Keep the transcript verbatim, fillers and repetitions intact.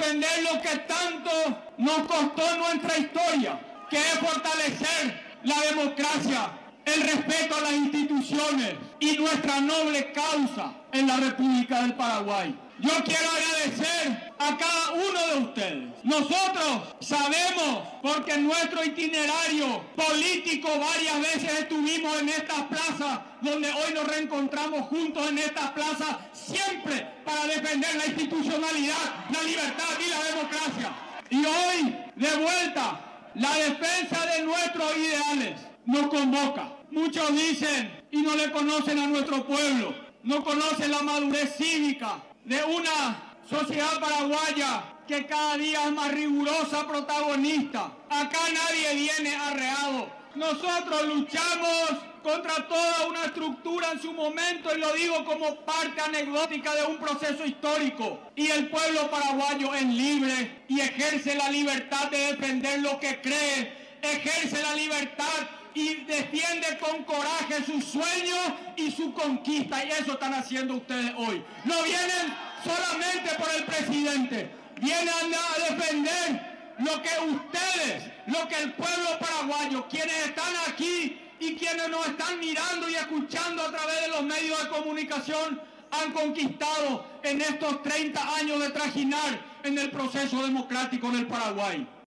defender lo que tanto nos costó nuestra historia, que es fortalecer la democracia, el respeto a las instituciones y nuestra noble causa en la República del Paraguay. Yo quiero agradecer a cada uno de ustedes. Nosotros sabemos, porque en nuestro itinerario político varias veces estuvimos en estas plazas, donde hoy nos reencontramos juntos en estas plazas, siempre para defender la institucionalidad, la libertad y la democracia. Y hoy, de vuelta, la defensa de nuestros ideales nos convoca. Muchos dicen y no le conocen a nuestro pueblo, no conocen la madurez cívica de una sociedad paraguaya que cada día es más rigurosa, protagonista. Acá nadie viene arreado. Nosotros luchamos contra toda una estructura en su momento, y lo digo como parte anecdótica de un proceso histórico. Y el pueblo paraguayo es libre y ejerce la libertad de defender lo que cree, ejerce la libertad y defiende con coraje sus sueños y su conquista. Y eso están haciendo ustedes hoy. No vienen solamente por el presidente, vienen a defender lo que ustedes, lo que el pueblo paraguayo, quienes están aquí y quienes nos están mirando y escuchando a través de los medios de comunicación, han conquistado en estos treinta años de trajinar en el proceso democrático en el Paraguay.